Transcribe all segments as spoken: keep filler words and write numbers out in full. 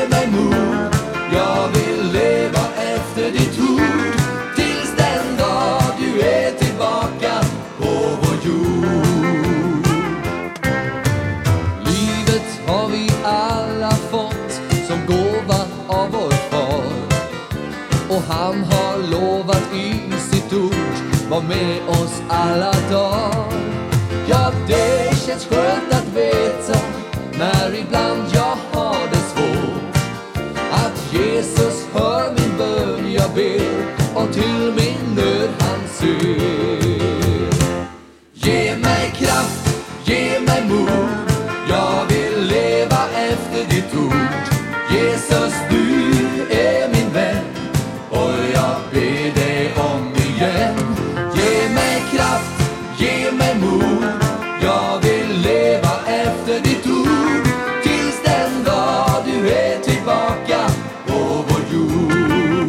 ge mig mod. Jag vill leva efter ditt ord tills den dag du är tillbaka på vår jord. Livet har vi alla fått som gåva av vår far, och han har lovat i sitt ord var med oss alla dagar. Ja, det känns skönt att veta när ibland jag har det svårt, att Jesus hör min bön jag ber och till min nöd han ser. Ge mig kraft, ge mig mod, jag vill leva efter ditt ord. Jesus, du är min vän och jag ber dig om igen. Ge mig kraft, ge mig mod, jag vill leva efter ditt ord tills den dag du är tillbaka på vår jord.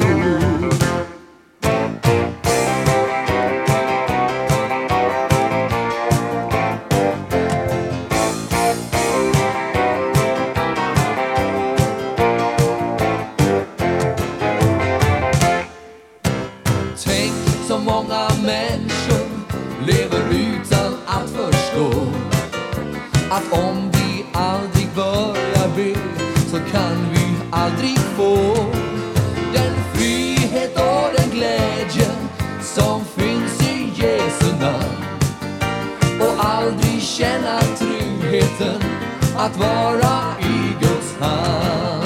Tänk så många människor lever utan att förstå att om vi aldrig börjar be så kan vi aldrig få den frihet och den glädje som finns i Jesu namn, och aldrig känna tryggheten att vara i Guds hand.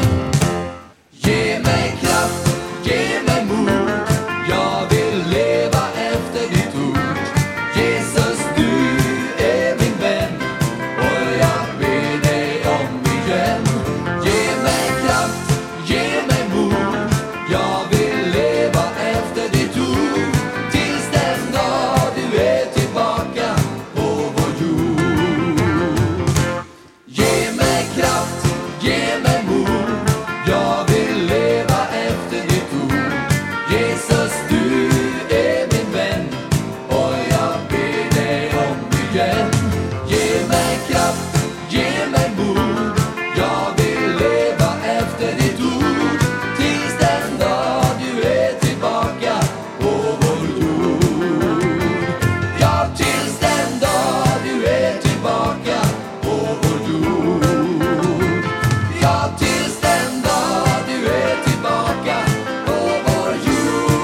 Ge mig kraft, ge mig mod, jag vill leva efter ditt ord. Jesus, du är min vän och jag ber dig om igen. Ge mig kraft, ge mig mod, jag vill leva efter ditt ord tills den dag du är tillbaka på vår jord. Ge mig kraft, ge mig mod, jag vill leva efter ditt ord. Jesus, du är min vän och jag ber dig om igen. Ge mig kraft, ge mig mod, jag vill leva efter ditt ord tills den dag du är tillbaka på vår jord. Ja, tills den dag du är tillbaka på vår jord. Ja, tills den dag du är tillbaka på vår jord.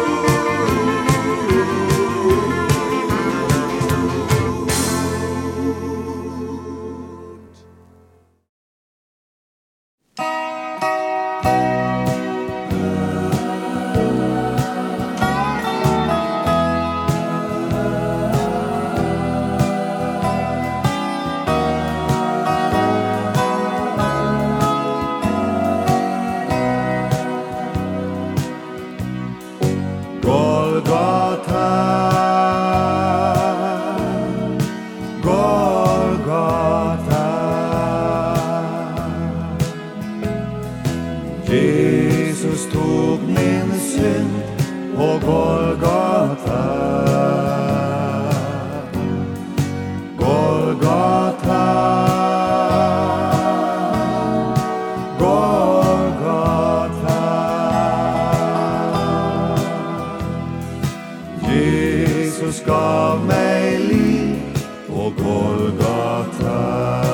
Golgata, Golgata. Jesus tog min synd på Golgata. Golgata, Golgata. Jesus gav mig liv på Golgata.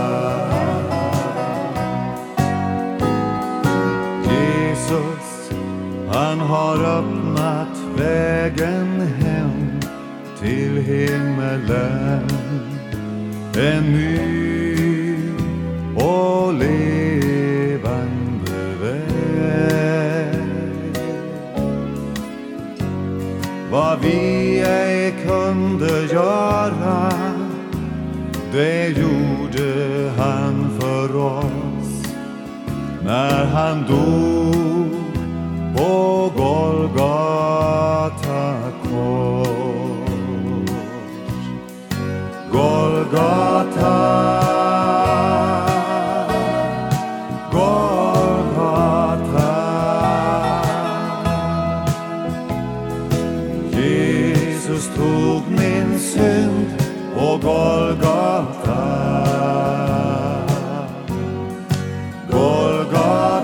Jesus, han har öppnat vägen hem till himmelen, en ny och levande väg. Vad vi ej kunde göra, det gjorde han för oss när han dog på Golgata kors. Golgata, Golgata. Jesus tog min synd på Golgata. Golgata.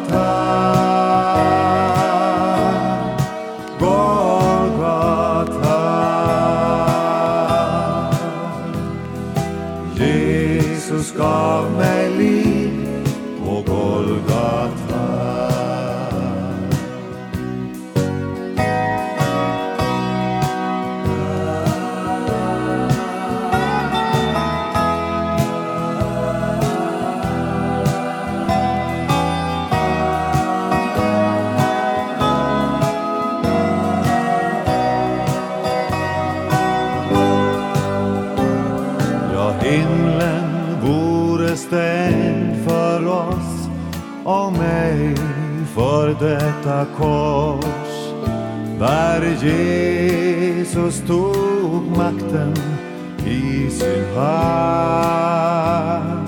om mig för detta kors, där Jesus tog makten i sin hand.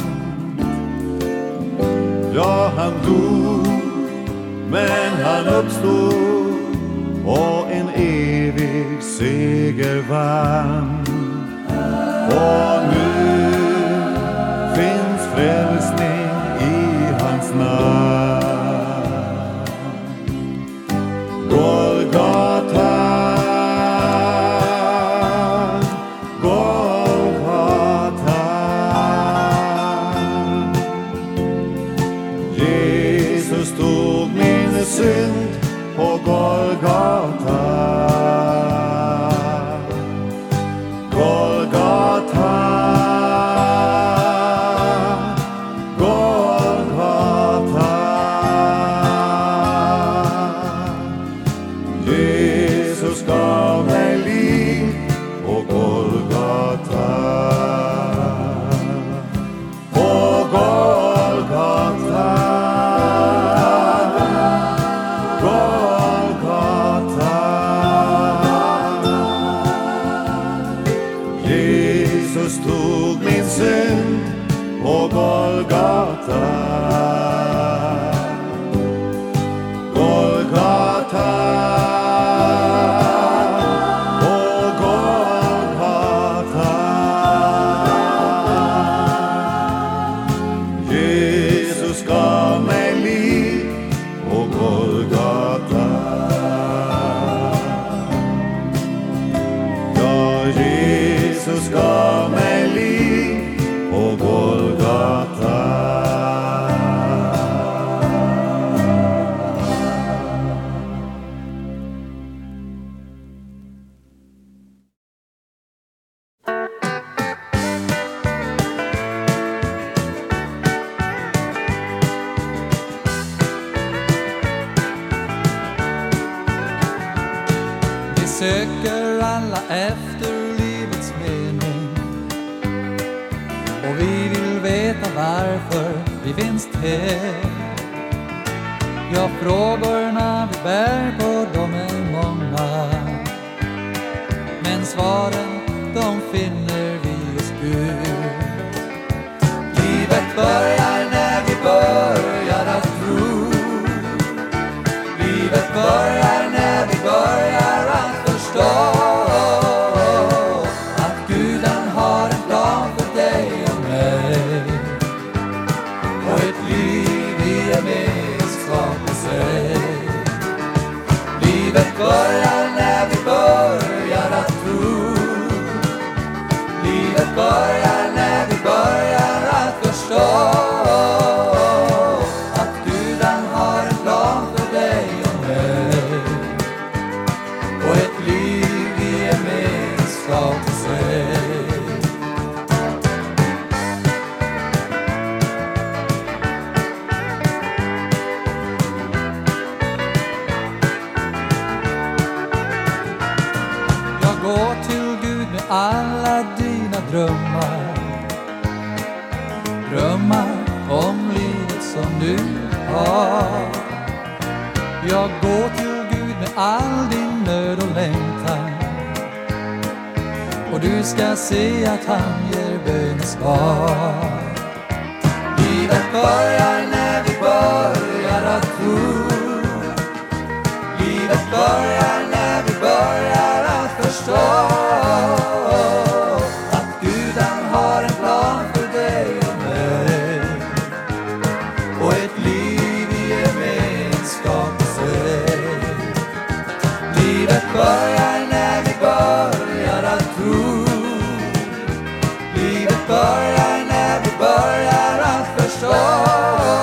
Ja, han dog, men han uppstod och en evig seger vann. Och nu finns frälsning i hans namn. Golgata, Golgata, Jesus tog min synd på Golgata. Golgata, Golgata, Jesus gav mig liv på Golgata. På Golgata, Golgata, Jesus tog min synd på Golgata. Golgata, på Golgata, Jesus gav mig liv på Golgata. Ja, Jesus gav mig liv på Golgata. Vi söker alla efter livets mening, och vi vill veta varför vi finns till. Ja, frågorna vi bär på, de är många, men svaren, de finner vi hos Gud. Livet börjar när vi börjar att tro. Livet börjar när vi börjar att förstå att Gud han har en plan för dig och mig, och ett liv i gemenskap med sig. Livet börjar när vi börjar att tro. Livet börjar när vi börjar att förstå att Gud han har en plan för dig och mig, och ett liv i gemenskap med sig. Jag går till Gud med alla dina drömmar, drömmar om livet som du har. Jag går till Gud med all din nöd och längtan, och du ska se att han ger bönesvar. Livet börjar när vi börjar att tro. Livet börjar när vi börjar att förstå att Gud han har en plan för dig och mig, och ett liv i gemenskap med sig. Livet börjar när vi börjar att tro. Livet börjar när vi börjar att förstå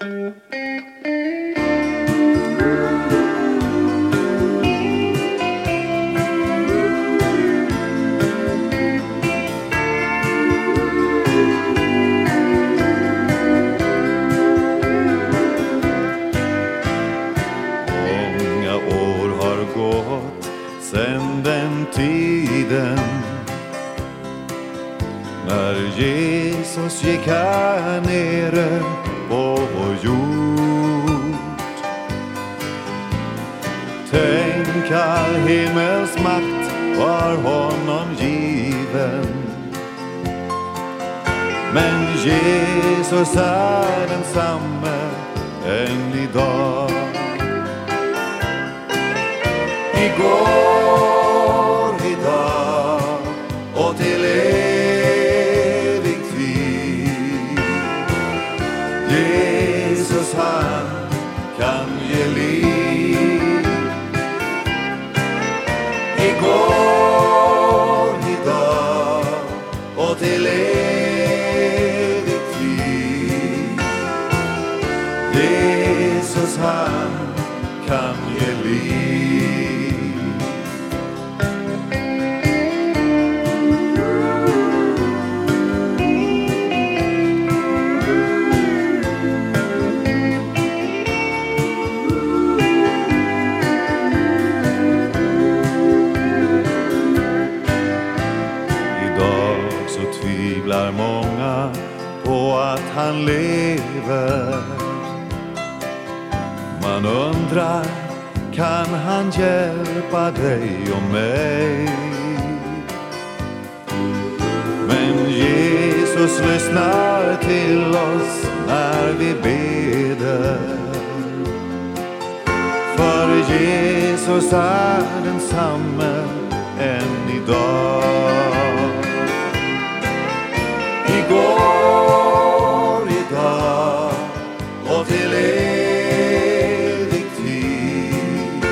Sen den tiden när Jesus gick här nere på vår jord. Tänk, all himmels makt var honom given, men Jesus är densamme än idag. Igår, idag och till evig tid. Jesus, han kan ge liv. Igår, idag och till evig tid. Jesus, han kan ge liv. Många på att han lever. Man undrar, kan han hjälpa dig och mig? Men Jesus lyssnar till oss när vi beder. För Jesus är densamme än idag. Igår, idag och till evig tid.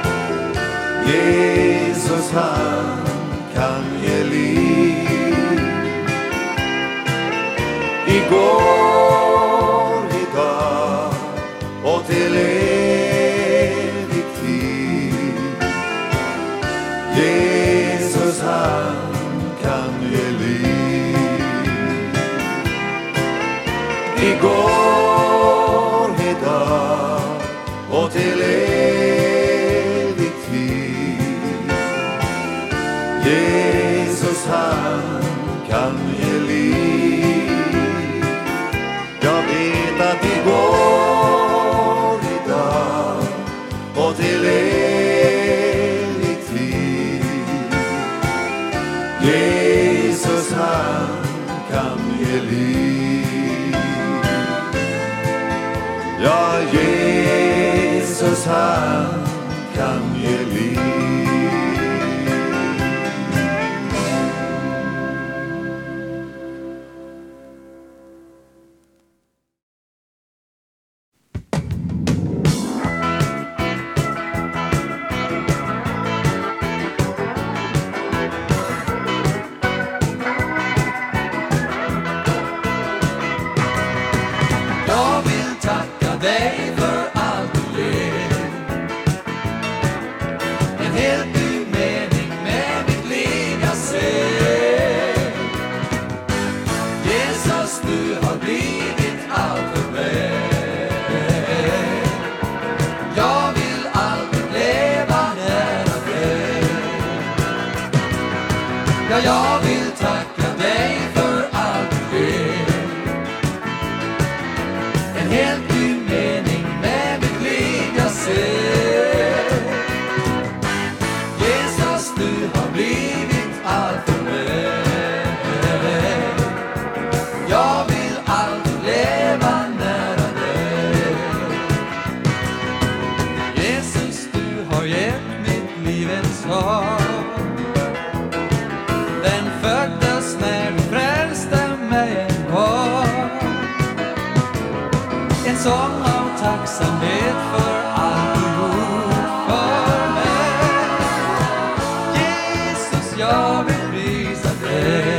Jesus, han kan ge liv. Igår, idag och till evig tid. Jesus, han kan ge liv. Igår, idag och till evig tid. Jesus, han kan ge liv. Jag vet att igår, idag och till evig tid. Jesus, han kan ge liv. Ja, Jesus, han kan ge liv.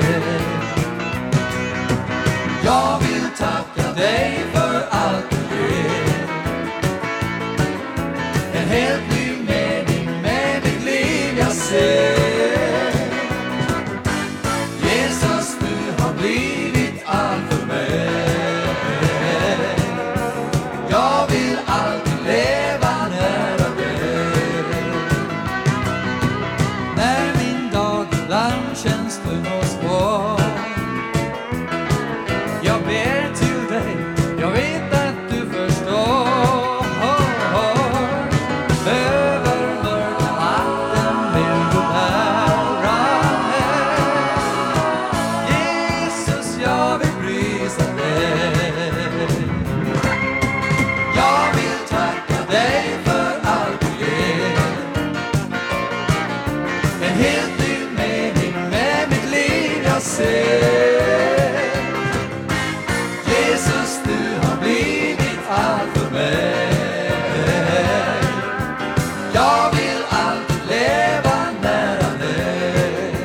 Jag vill tacka dig för allt du helt ny mening med mitt liv jag ser. Jesus, du har blivit allt för mig. Jag vill alltid leva nära dig. När min dag ibland känns tung och svår, jag ber till dig, jag vet att du förstår. Över mörka vatten vill du bära mig. Jesus, jag vill prisa dig. Jag vill tacka dig för allt du ger. En helt ny mening med mitt liv jag ser. Jesus, du har blivit allt för mig. Jag vill alltid leva nära dig.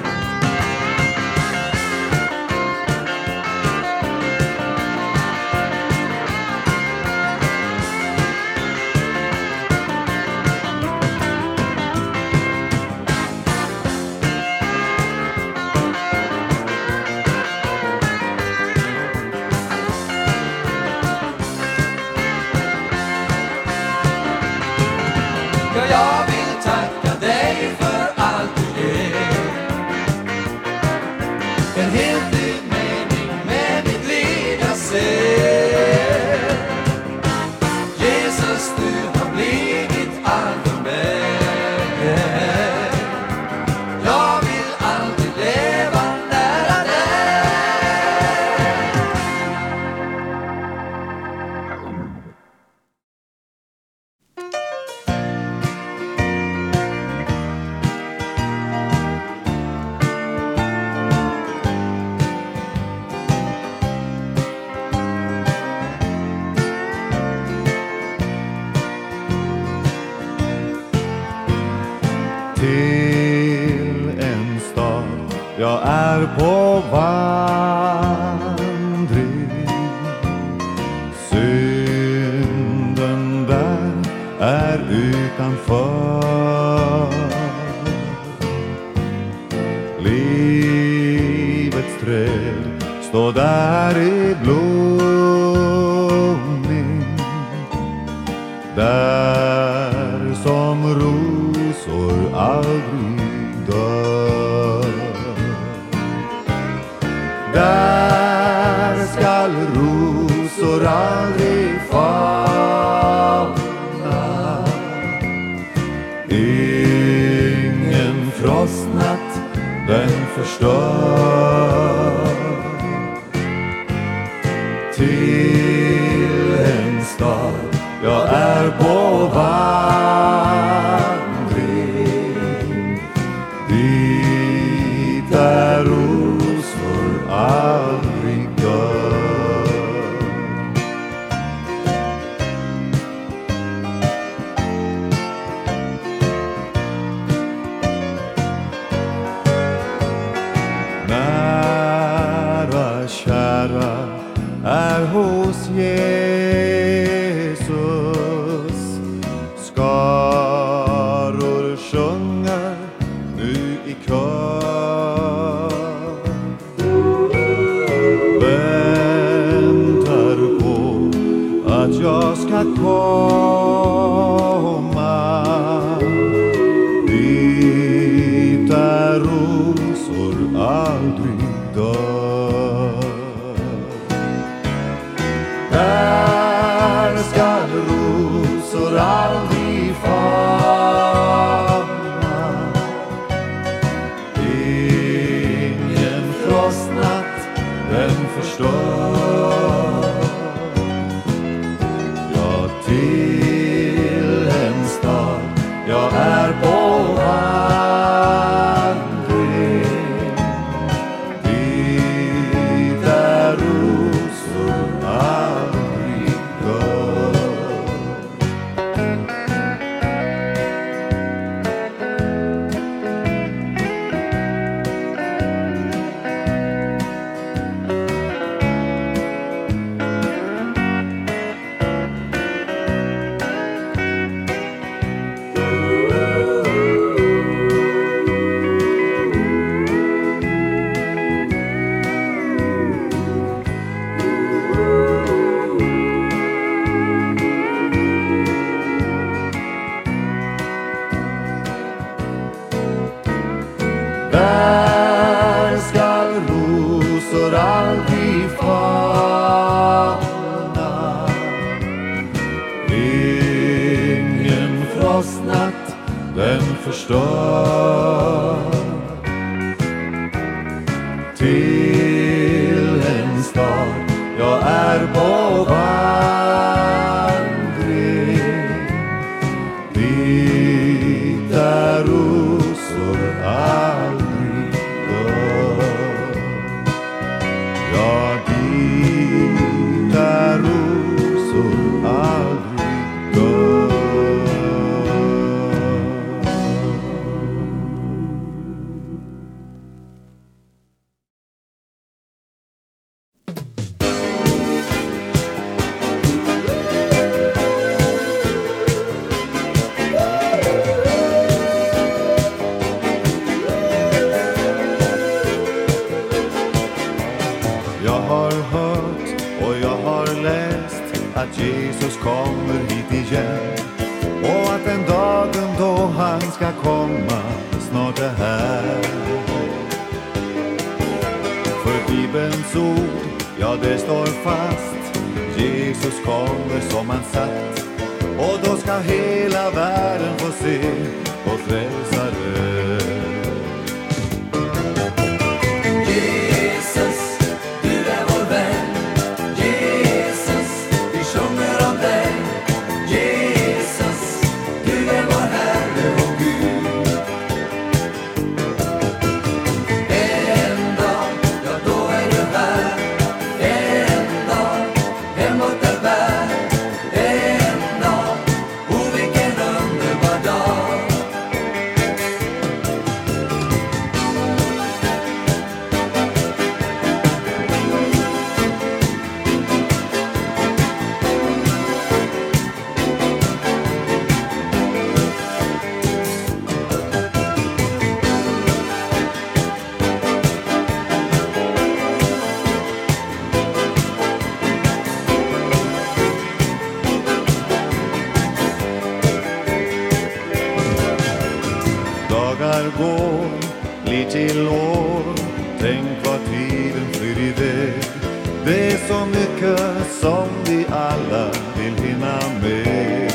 Ja, jag vill tacka dig för allt du ger. En helt ny mening med mitt liv jag ser. Jesus, du har blivit allt för mig. Jag vill alltid leva nära dig. Till en stad jag är på vandring. Synden där är utanför. Livets träd står där i blomning. Där som rosor aldrig dör. Där skall rosor aldrig falla. Ingen frostnatt den förstör. Till en stad jag är på vandring. Dit där rosor aldrig dör. Nära kära är hos Jesus. Skaror sjunger nu i kör. Väntar på att jag ska komma. Dit där rosor aldrig dör. Där skall rosor aldrig falla. där skall rosor aldrig falla. Ingen frostnatt den förstör. Till en stad jag är på vandring, dit där rosor aldrig dör. Ja, dit där rosor aldrig dör. Jag har hört och jag har läst att Jesus kommer hit igen, och att den dagen då han ska komma snart är här. För Bibelns ord, ja det står fast, Jesus kommer som han sagt, och då ska hela världen få se och frälsare. Dagar går, blir till år, tänk vad tiden flyr iväg. Det är så mycket som vi alla vill hinna med.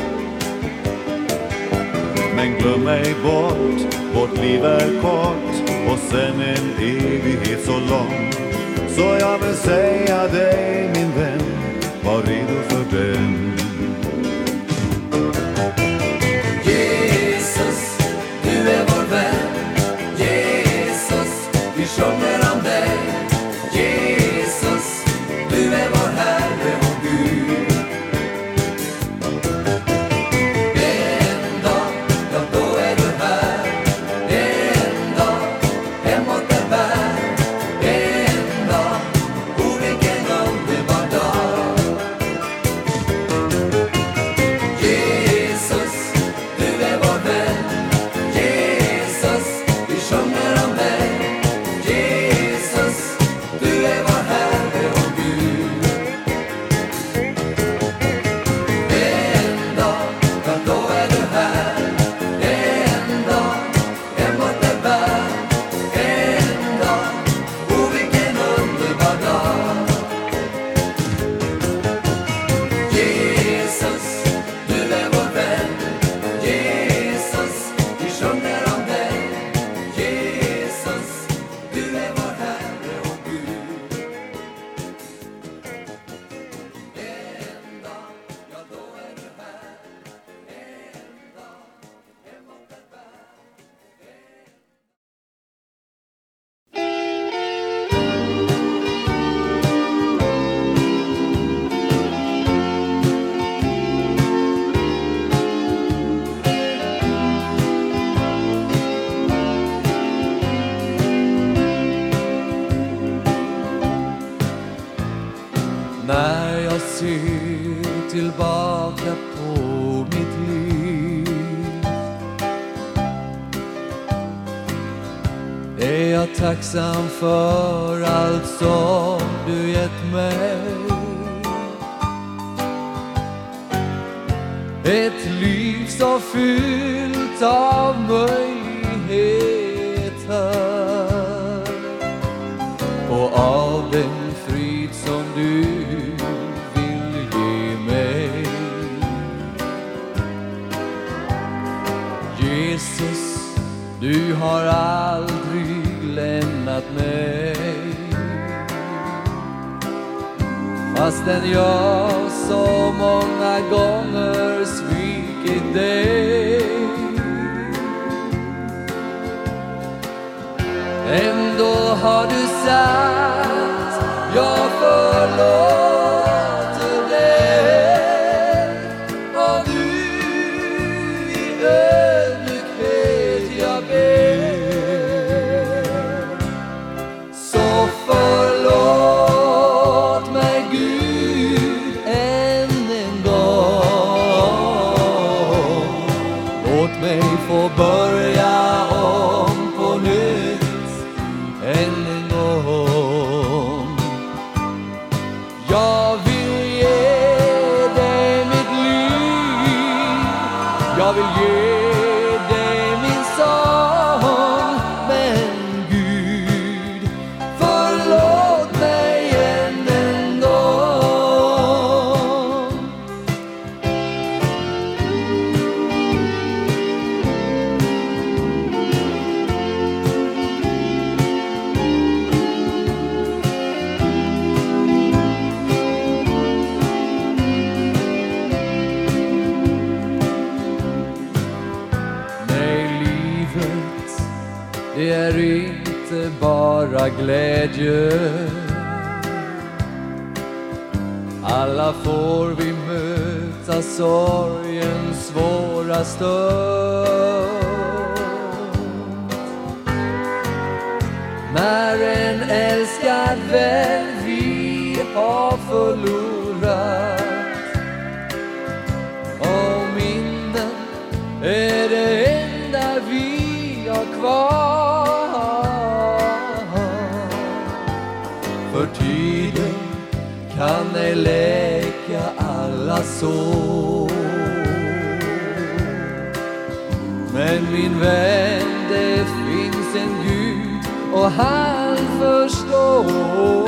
Men glöm mig bort, vårt liv är kort, och sen en evighet så lång. Så jag vill säga dig min vän, var redo för den. Vi sjunger om dig, Jesus, du är vår Herre och Gud. En dag, ja då är du här. En dag, hemåt är värld. En dag, oh vilken underbar dag. Jesus, du är vår vän. Jesus, vi sjunger om dig. När jag ser tillbaka på mitt liv är jag tacksam för allt som du gett mig. Ett liv så fyllt av möjligheter. lyssnar och av den frid som du vill ge mig. Jesus, du har aldrig lämnat mig, fastän jag så många gånger svikit dig. Ändå har du sagt, jag förlåter dig, och du i ödmjukhet jag ber. Så förlåt mig Gud än en gång. Låt mig få börja om på nytt än en gång. Jag vill ge dig mitt liv, jag vill ge dig min sång, men Gud, förlåt mig än en gång. Nej, livet, det är inte bara glädje. Alla får vi möta sorgens svåra stund. När en älskad vän vi har förlorat, och minnen är det enda vi har kvar. För tiden kan ej läka alla sår, men min vän, det finns en Gud och han förstår.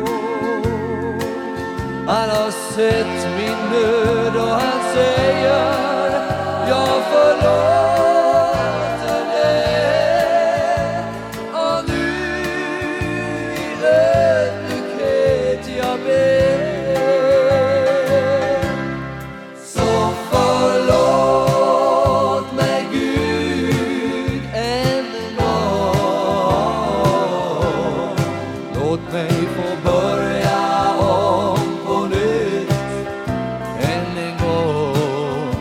Han har sett min nöd och han säger, jag förlåter dig, och nu i ödmjukhet jag ber. Så förlåt mig Gud än en gång. Låt mig få börja om på nytt än en gång.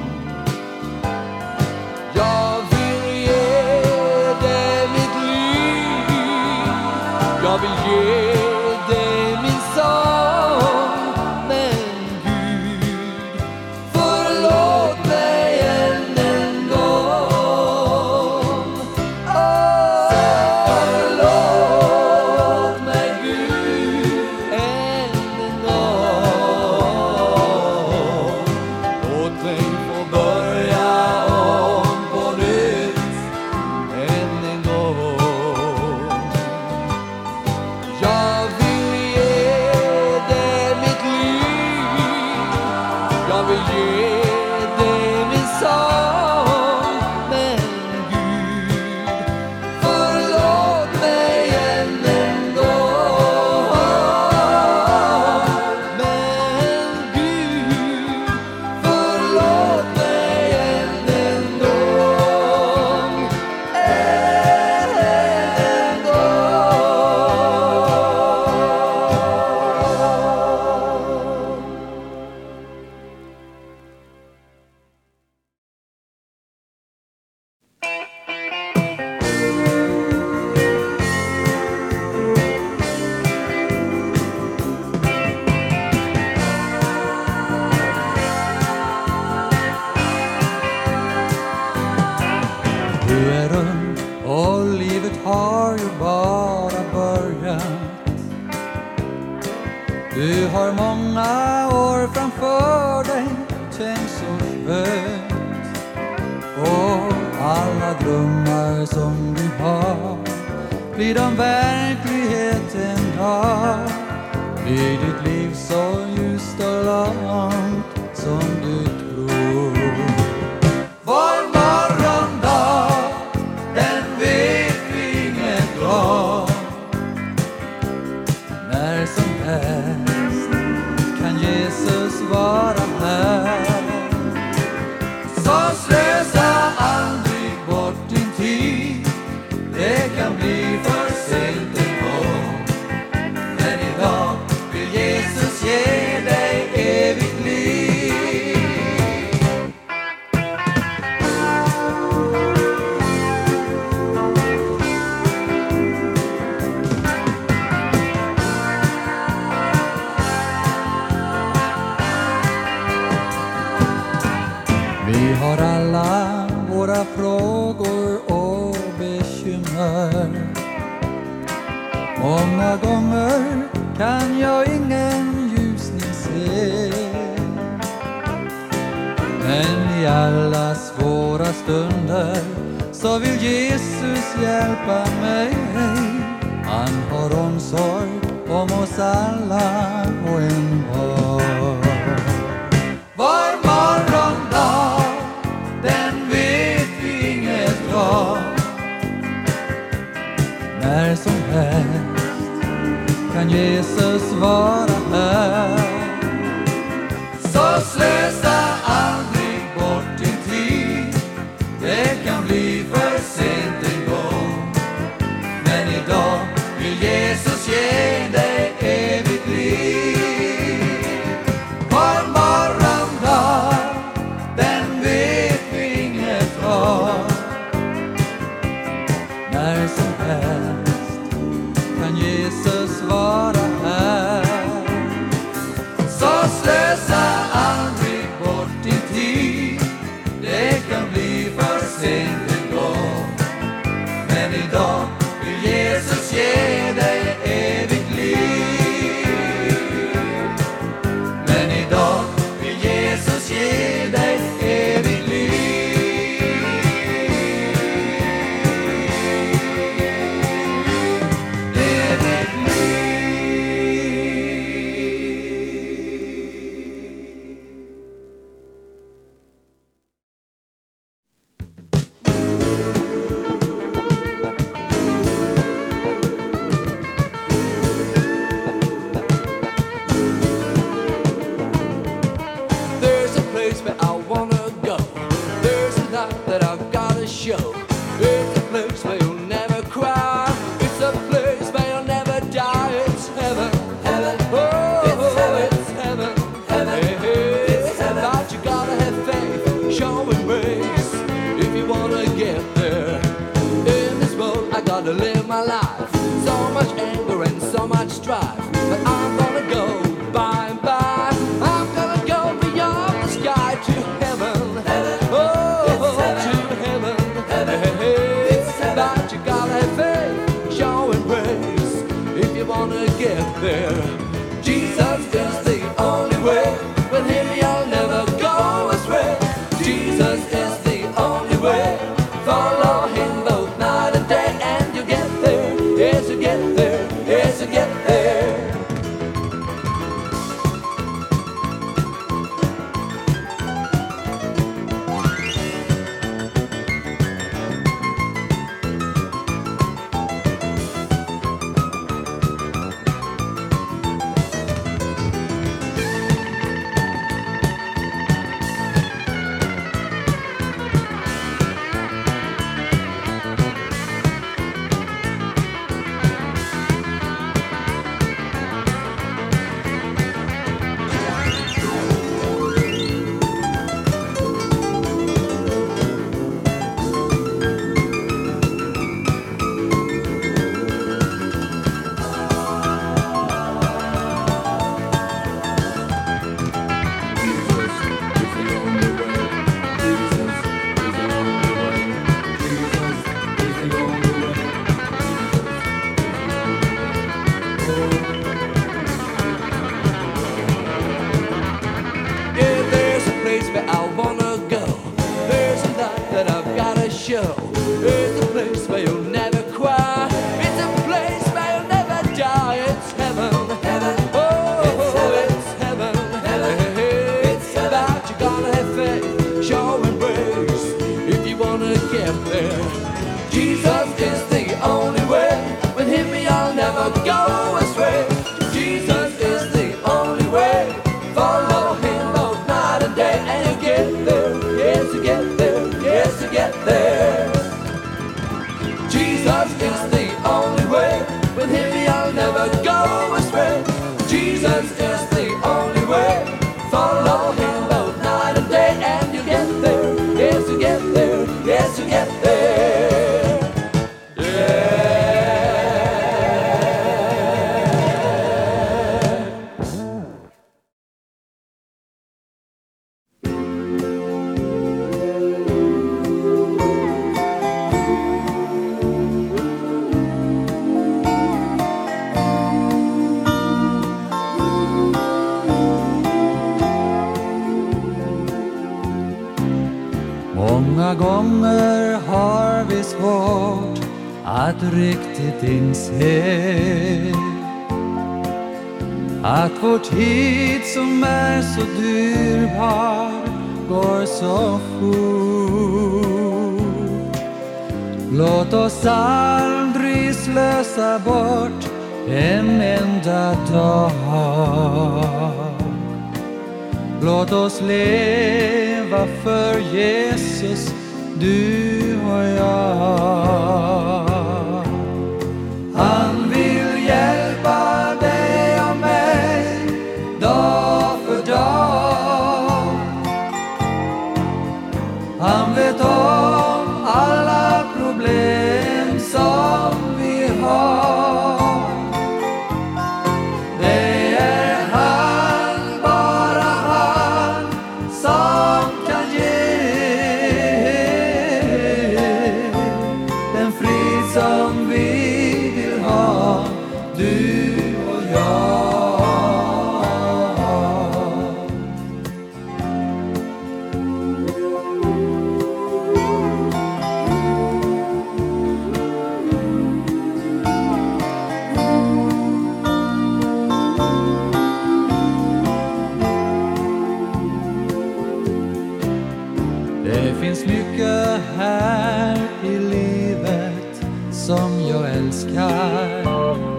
Jag vill ge dig mitt liv, jag vill ge dig min sång, men Gud, förlåt mig än en gång. Åh, förlåt mig Gud än en gång. Låt mig få börja om på nytt än en gång. Jag vill ge dig mitt liv, jag vill ge dig min sång, men Gud, förlåt mig än en gång. Men Gud, förlåt mig än en gång. Än en gång. Du är ung och livet har ju bara börjat. Du har många år framför dig, tänk så skönt. Och alla drömmar som du har blir de verklighet en dag. Blir ditt liv så ljust och långt som du tror. Vår morgondag, den vet vi inget om. När som helst kan Jesus vara här. Så slösa aldrig bort din tid. Det kan bli för sent en gång. Men idag vill Jesus ge dig evigt liv. Vi har alla våra frågor och bekymmer. Många gånger kan jag ingen ljusning se. Men i alla svåra stunder så vill Jesus hjälpa mig. Han har omsorg om oss alla och en var. Var morgondag, den vet vi inget om. När som helst kan Jesus vara här. Så slösa aldrig bort din tid. Det kan bli för sent en gång. Men idag vill Jesus ge dig evigt liv. Var morgondag, den vet vi inget om. När som helst kan Jesus vara här. Så slösa aldrig bort din tid. Det kan bli för sent en gång. Men idag vill Jesus ge dig evigt liv. Men idag vill Jesus ge dig evigt liv. Evigt liv. There's a place where I wanna go. There's a light that I've gotta show. It's a place where you'll never cry. It's a place where you'll never die. It's heaven, heaven, oh, it's heaven, it's heaven, heaven, hey, hey. It's heaven. But you gotta have faith, show and grace if you wanna get there. In this world I gotta live my life. So much anger and so much strife. But I'm gonna go by and by. I'm gonna go beyond the sky to heaven. Oh, to heaven. Hey, hey. But you gotta have faith, show and praise if you wanna get there. Jesus is the only way. With him you'll never go astray. Jesus is the only way. Follow him both night and day, and you get there. Yes, you get there. Yes, you get there. show. It's a place where you'll never cry. It's a gonna get there. Jesus is the only way. With him I'll never go astray. Jesus is the only way. Follow him both night and day, and you get there. Yes, you get there. Yes, you get there. Jesus is the only way. With him I'll never go astray. Jesus is the only way. Follow him both night and day, and you get there. Yes, you get there. Yes, you get there. Yeah. Många gånger har vi svårt att riktigt inse att vår tid som är så dyrbar går så fort. Låt oss aldrig slösa bort en enda dag. Låt oss leva för Jesus, du och jag. Han vill hjälpa dig och mig dag för dag. Han vet om alla problem som vi har. Det är han, bara han, som kan ge den frid som vi vill ha, du och jag. Det finns mycket här i livet som jag älskar.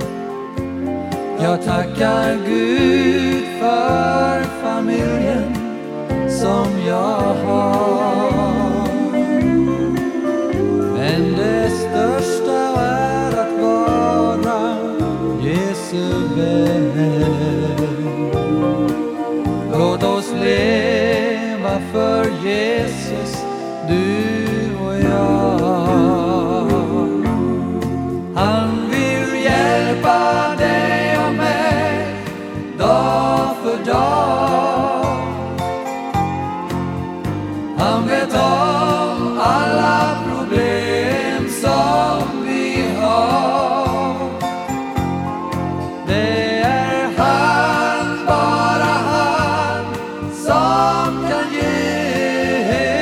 Jag tackar Gud för familjen som jag har. Men det största är att vara Jesu vän. Låt oss leva för Jesus, du och jag. Han vill hjälpa dig och mig dag för dag. Han vet om alla problem som vi har. Det är han, bara han, som kan ge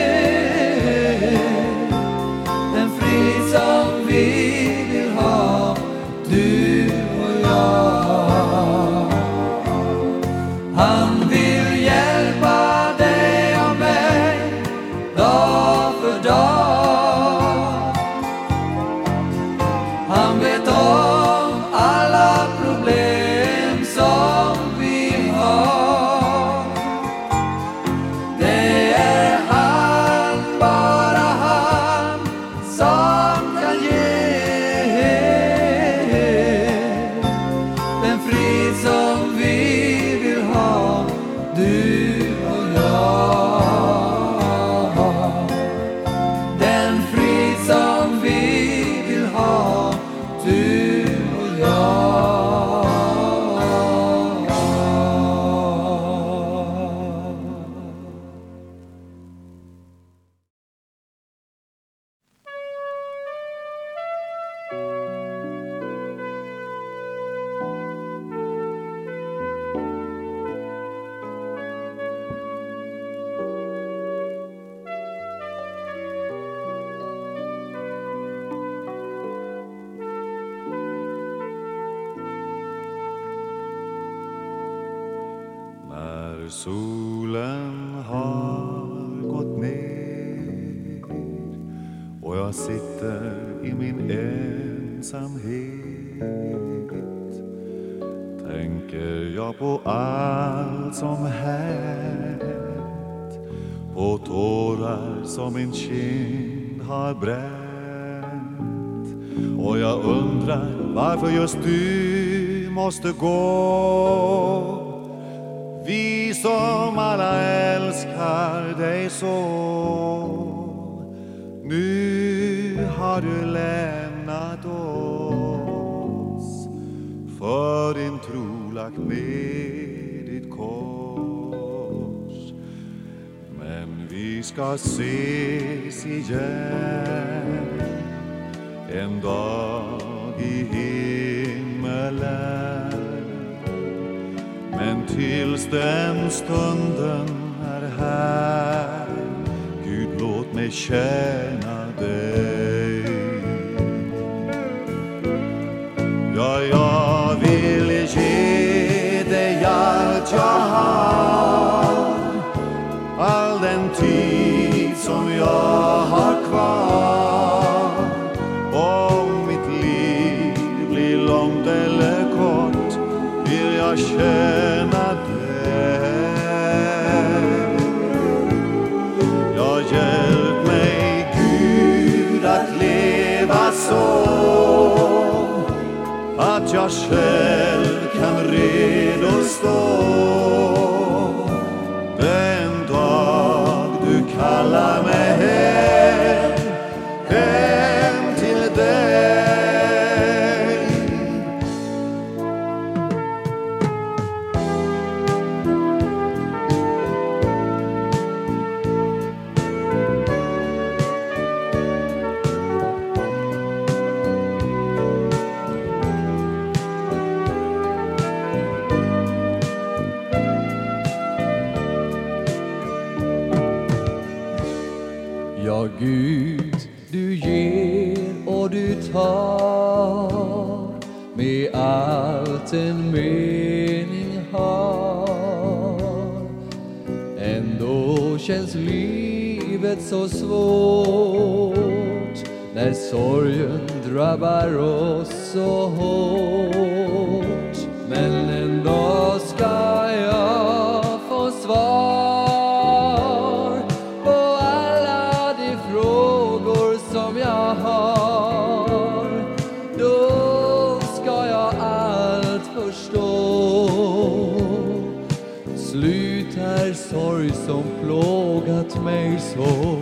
den frid som vi vill ha, du och jag. Han vill hjälpa dig och mig dag för dag. Han vet om alla problem som vi har. Det är han, bara han, som kan ge den frid som vi vill ha, du och jag. Den frid som vi vill ha, du och jag. När solen har gått ner och jag sitter i min ensamhet. Tänker jag på allt som hänt, på tårar som min kind har bränt. Och jag undrar varför just du måste gå, vi som alla älskar dig så. Nu har du lämnat oss, för din tro lagt med ditt kors. Men vi ska ses igen en dag i himmelen. Men tills den stunden är här, Gud låt mig tjäna dig. Ja, jag vill ge dig allt jag har, all den tid som jag har kvar. Om mitt liv blir långt eller kort, vill jag tjäna dig. Ja, hjälp mig Gud att leva så att jag själv kan redo stå den dag du kallar mig hem, hem till dig. Ja, Gud, du ger och du tar, med allt en mening har. Ändå känns livet så svårt, när sorgen drabbar oss så hårt. Men en dag ska jag få svar på alla de frågor som jag har. Då ska jag allt förstå. Slut är sorg som plågat mig så.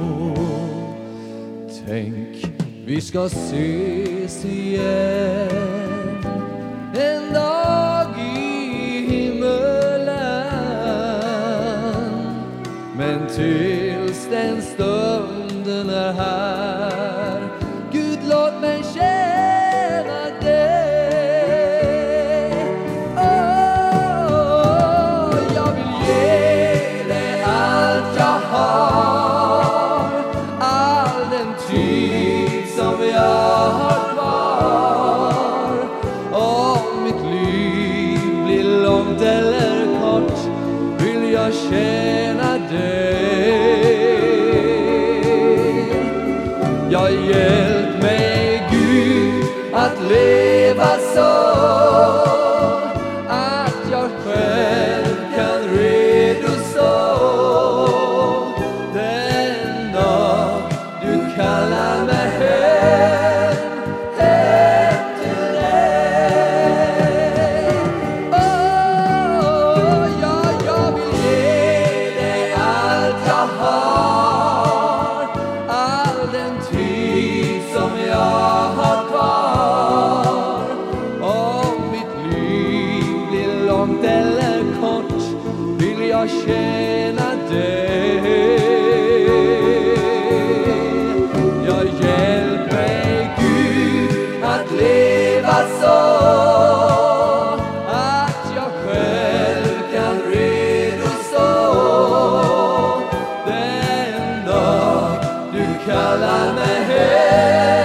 Tänk, vi ska ses igen en dag i himmelen. Men tills den stunden är här, Gud låt mig tjäna dig. Oh, jag vill ge dig allt jag har, all den tid som jag har kvar. Om mitt liv blir långt eller kort, vill jag tjäna dig. Ja, hjälp mig Gud att leva så att jag själv kan redo stå den dag du kallar mig hem, hem till dig. Oh, ja, jag vill ge dig allt jag har, all den tid som jag har kvar. Om mitt liv blir långt eller kort, vill jag tjäna dig. Jag hjälp mig Gud att leva så att jag själv kan redo stå den dag du kallar mig hem.